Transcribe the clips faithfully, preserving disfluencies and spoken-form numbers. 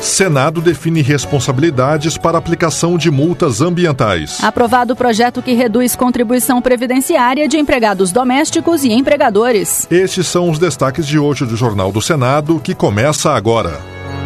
Senado define responsabilidades para aplicação de multas ambientais. Aprovado o projeto que reduz contribuição previdenciária de empregados domésticos e empregadores. Estes são os destaques de hoje do Jornal do Senado, que começa agora.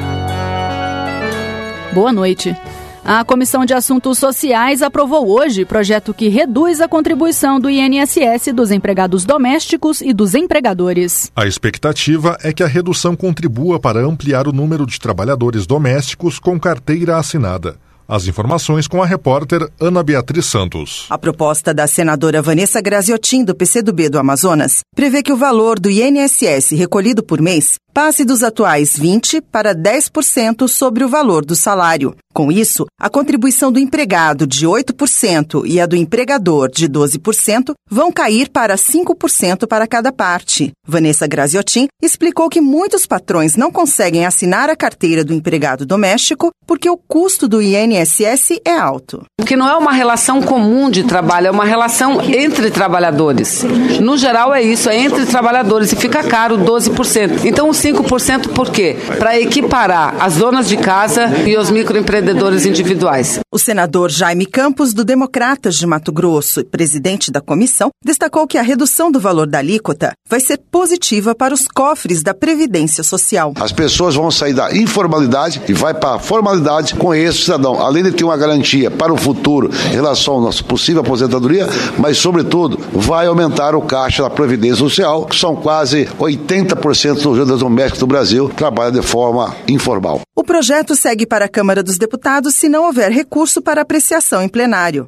Boa noite. A Comissão de Assuntos Sociais aprovou hoje projeto que reduz a contribuição do I N S S dos empregados domésticos e dos empregadores. A expectativa é que a redução contribua para ampliar o número de trabalhadores domésticos com carteira assinada. As informações com a repórter Ana Beatriz Santos. A proposta da senadora Vanessa Graziotin, do P C do B do Amazonas, prevê que o valor do I N S S recolhido por mês passe dos atuais vinte por cento para dez por cento sobre o valor do salário. Com isso, a contribuição do empregado de oito por cento e a do empregador de doze por cento vão cair para cinco por cento para cada parte. Vanessa Graziotin explicou que muitos patrões não conseguem assinar a carteira do empregado doméstico porque o custo do I N S S é alto. Porque não é uma relação comum de trabalho, é uma relação entre trabalhadores. No geral é isso, é entre trabalhadores e fica caro doze por cento. Então os cinco por cento por quê? Para equiparar as donas de casa e os microempreendedores individuais. O senador Jaime Campos, do Democratas de Mato Grosso e presidente da comissão, destacou que a redução do valor da alíquota vai ser positiva para os cofres da Previdência Social. As pessoas vão sair da informalidade e vai para a formalidade com esse cidadão. Além de ter uma garantia para o futuro em relação à nossa possível aposentadoria, mas, sobretudo, vai aumentar o caixa da Previdência Social, que são quase oitenta por cento dos ajudas domésticos do Brasil trabalham de forma informal. O projeto segue para a Câmara dos Deputados se não houver recurso para apreciação em plenário.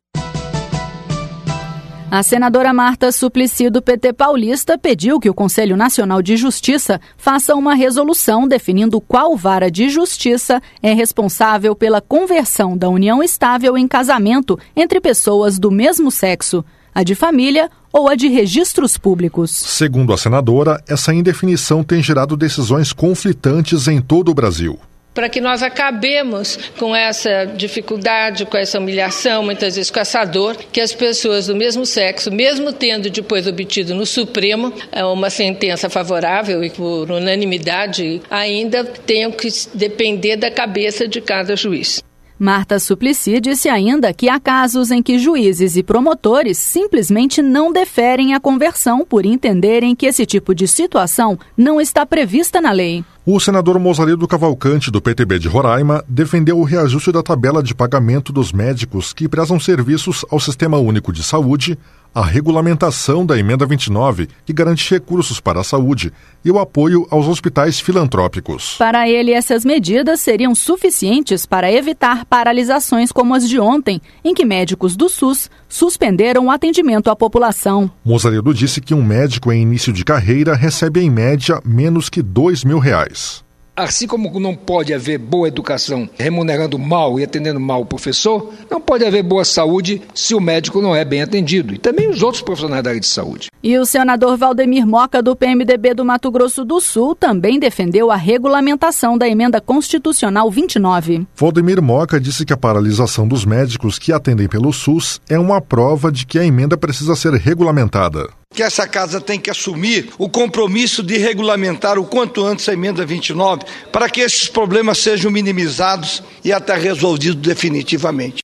A senadora Marta Suplicy, do P T paulista, pediu que o Conselho Nacional de Justiça faça uma resolução definindo qual vara de justiça é responsável pela conversão da união estável em casamento entre pessoas do mesmo sexo, a de família ou a de registros públicos. Segundo a senadora, essa indefinição tem gerado decisões conflitantes em todo o Brasil. Para que nós acabemos com essa dificuldade, com essa humilhação, muitas vezes com essa dor, que as pessoas do mesmo sexo, mesmo tendo depois obtido no Supremo uma sentença favorável e por unanimidade, ainda tenham que depender da cabeça de cada juiz. Marta Suplicy disse ainda que há casos em que juízes e promotores simplesmente não deferem a conversão por entenderem que esse tipo de situação não está prevista na lei. O senador Mozarido Cavalcante, do P T B de Roraima, defendeu o reajuste da tabela de pagamento dos médicos que prestam serviços ao Sistema Único de Saúde, a regulamentação da Emenda vinte e nove, que garante recursos para a saúde, e o apoio aos hospitais filantrópicos. Para ele, essas medidas seriam suficientes para evitar paralisações como as de ontem, em que médicos do SUS suspenderam o atendimento à população. Mozarido disse que um médico em início de carreira recebe, em média, menos que dois mil reais. Assim como não pode haver boa educação remunerando mal e atendendo mal o professor, não pode haver boa saúde se o médico não é bem atendido. E também os outros profissionais da área de saúde. E o senador Valdemir Moca, do P M D B do Mato Grosso do Sul, também defendeu a regulamentação da Emenda Constitucional vinte e nove. Valdemir Moca disse que a paralisação dos médicos que atendem pelo SUS é uma prova de que a emenda precisa ser regulamentada. Que essa casa tem que assumir o compromisso de regulamentar o quanto antes a Emenda vinte e nove, para que esses problemas sejam minimizados e até resolvidos definitivamente.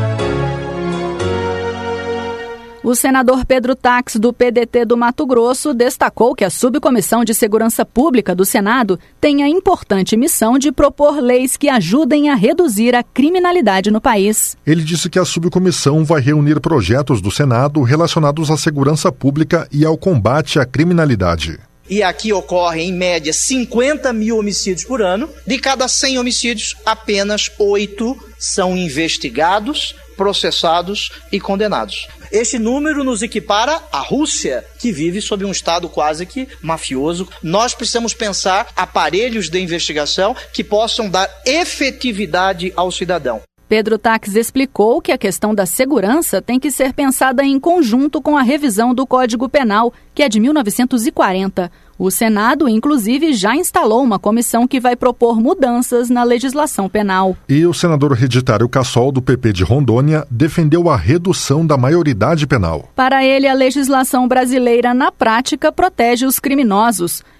O senador Pedro Tax, do P D T do Mato Grosso, destacou que a Subcomissão de Segurança Pública do Senado tem a importante missão de propor leis que ajudem a reduzir a criminalidade no país. Ele disse que a subcomissão vai reunir projetos do Senado relacionados à segurança pública e ao combate à criminalidade. E aqui ocorrem, em média, cinquenta mil homicídios por ano. De cada cem homicídios, apenas oito são investigados, processados e condenados. Este número nos equipara à Rússia, que vive sob um estado quase que mafioso. Nós precisamos pensar aparelhos de investigação que possam dar efetividade ao cidadão. Pedro Tax explicou que a questão da segurança tem que ser pensada em conjunto com a revisão do Código Penal, que é de mil novecentos e quarenta. O Senado, inclusive, já instalou uma comissão que vai propor mudanças na legislação penal. E o senador Hereditário Cassol, do P P de Rondônia, defendeu a redução da maioridade penal. Para ele, a legislação brasileira, na prática, protege os criminosos.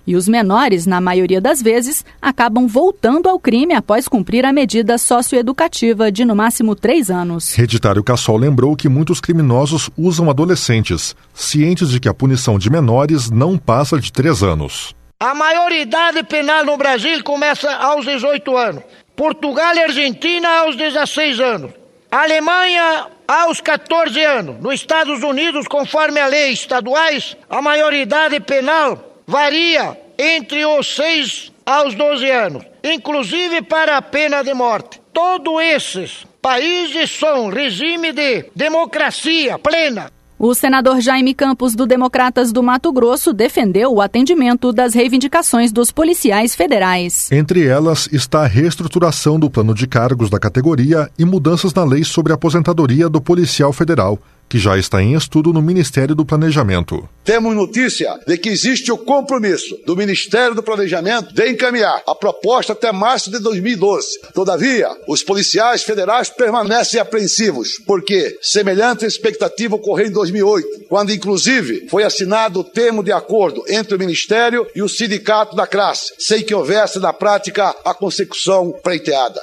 E os menores, na maioria das vezes, acabam voltando ao crime após cumprir a medida socioeducativa de no máximo três anos. Reditário Cassol lembrou que muitos criminosos usam adolescentes, cientes de que a punição de menores não passa de três anos. A maioridade penal no Brasil começa aos dezoito anos. Portugal e Argentina aos dezesseis anos. Alemanha aos catorze anos. Nos Estados Unidos, conforme a lei estaduais, a maioridade penal varia entre os seis aos doze anos, inclusive para a pena de morte. Todos esses países são regime de democracia plena. O senador Jaime Campos, do Democratas do Mato Grosso, defendeu o atendimento das reivindicações dos policiais federais. Entre elas está a reestruturação do plano de cargos da categoria e mudanças na lei sobre a aposentadoria do policial federal, que já está em estudo no Ministério do Planejamento. Temos notícia de que existe o compromisso do Ministério do Planejamento de encaminhar a proposta até março de dois mil e doze. Todavia, os policiais federais permanecem apreensivos, porque semelhante expectativa ocorreu em dois mil e oito, quando inclusive foi assinado o termo de acordo entre o Ministério e o sindicato da classe, sem que houvesse na prática a consecução pleiteada.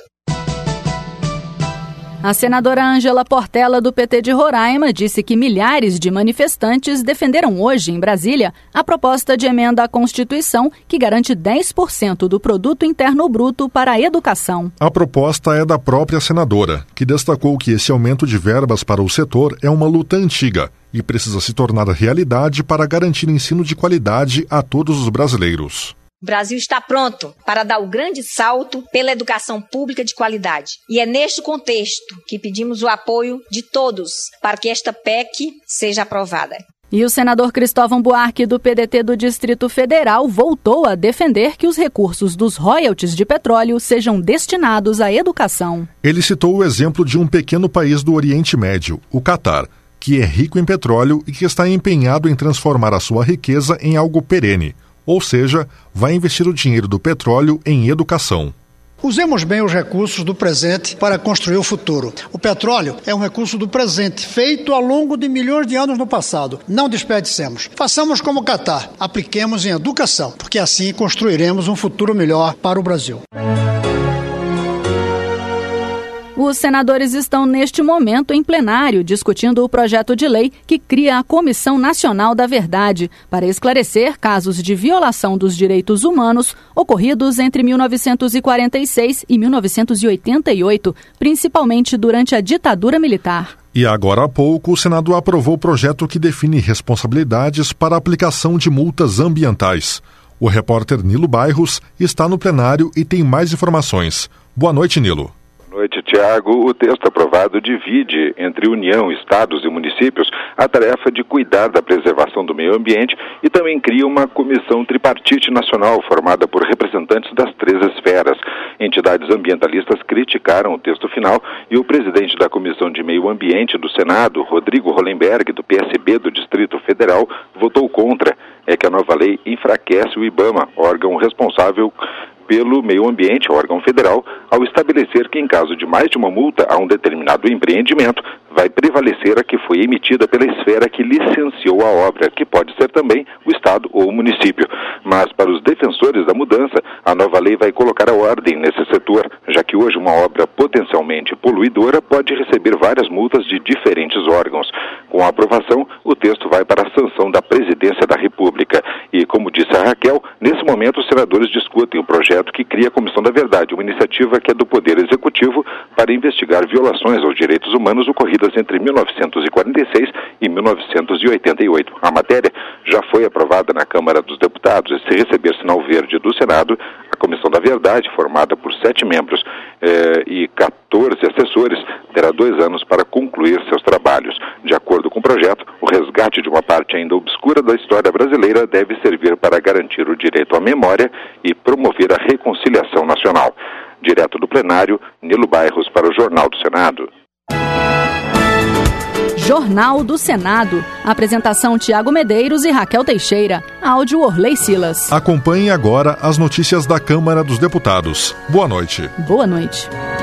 A senadora Ângela Portela, do P T de Roraima, disse que milhares de manifestantes defenderam hoje, em Brasília, a proposta de emenda à Constituição que garante dez por cento do produto interno bruto para a educação. A proposta é da própria senadora, que destacou que esse aumento de verbas para o setor é uma luta antiga e precisa se tornar realidade para garantir ensino de qualidade a todos os brasileiros. O Brasil está pronto para dar o grande salto pela educação pública de qualidade. E é neste contexto que pedimos o apoio de todos para que esta P E C seja aprovada. E o senador Cristóvão Buarque, do P D T do Distrito Federal, voltou a defender que os recursos dos royalties de petróleo sejam destinados à educação. Ele citou o exemplo de um pequeno país do Oriente Médio, o Catar, que é rico em petróleo e que está empenhado em transformar a sua riqueza em algo perene. Ou seja, vai investir o dinheiro do petróleo em educação. Usemos bem os recursos do presente para construir o futuro. O petróleo é um recurso do presente, feito ao longo de milhões de anos no passado. Não desperdicemos. Façamos como o Catar, apliquemos em educação, porque assim construiremos um futuro melhor para o Brasil. Os senadores estão neste momento em plenário discutindo o projeto de lei que cria a Comissão Nacional da Verdade para esclarecer casos de violação dos direitos humanos ocorridos entre mil novecentos e quarenta e seis e mil novecentos e oitenta e oito, principalmente durante a ditadura militar. E agora há pouco, o Senado aprovou o projeto que define responsabilidades para a aplicação de multas ambientais. O repórter Nilo Bairros está no plenário e tem mais informações. Boa noite, Nilo. Boa noite, Tiago. O texto aprovado divide entre União, Estados e municípios a tarefa de cuidar da preservação do meio ambiente e também cria uma comissão tripartite nacional formada por representantes das três esferas. Entidades ambientalistas criticaram o texto final e o presidente da Comissão de Meio Ambiente do Senado, Rodrigo Hollenberg, do P S B do Distrito Federal, votou contra. É que a nova lei enfraquece o IBAMA, órgão responsável pelo meio ambiente, órgão federal, ao estabelecer que em caso de mais de uma multa a um determinado empreendimento, vai prevalecer a que foi emitida pela esfera que licenciou a obra, que pode ser também o Estado ou o município. Mas para os defensores da mudança, a nova lei vai colocar a ordem nesse setor, já que hoje uma obra potencialmente poluidora pode receber várias multas de diferentes órgãos. Com a aprovação, o texto vai para a sanção da Presidência da República. E, como disse a Raquel, nesse momento os senadores discutem o projeto que cria a Comissão da Verdade, uma iniciativa que é do Poder Executivo para investigar violações aos direitos humanos ocorridas entre mil novecentos e quarenta e seis e mil novecentos e oitenta e oito. A matéria já foi aprovada na Câmara dos Deputados e, se receber sinal verde do Senado, a Comissão da Verdade, formada por sete membros eh, e quatorze assessores, terá dois anos para concluir seus trabalhos. De acordo com o projeto, o resgate de uma parte ainda obscura da história brasileira deve servir para garantir o direito à memória e promover a reconciliação nacional. Direto do plenário, Nilo Bairros para o Jornal do Senado. Jornal do Senado. Apresentação Tiago Medeiros e Raquel Teixeira. Áudio Orley Silas. Acompanhe agora as notícias da Câmara dos Deputados. Boa noite. Boa noite.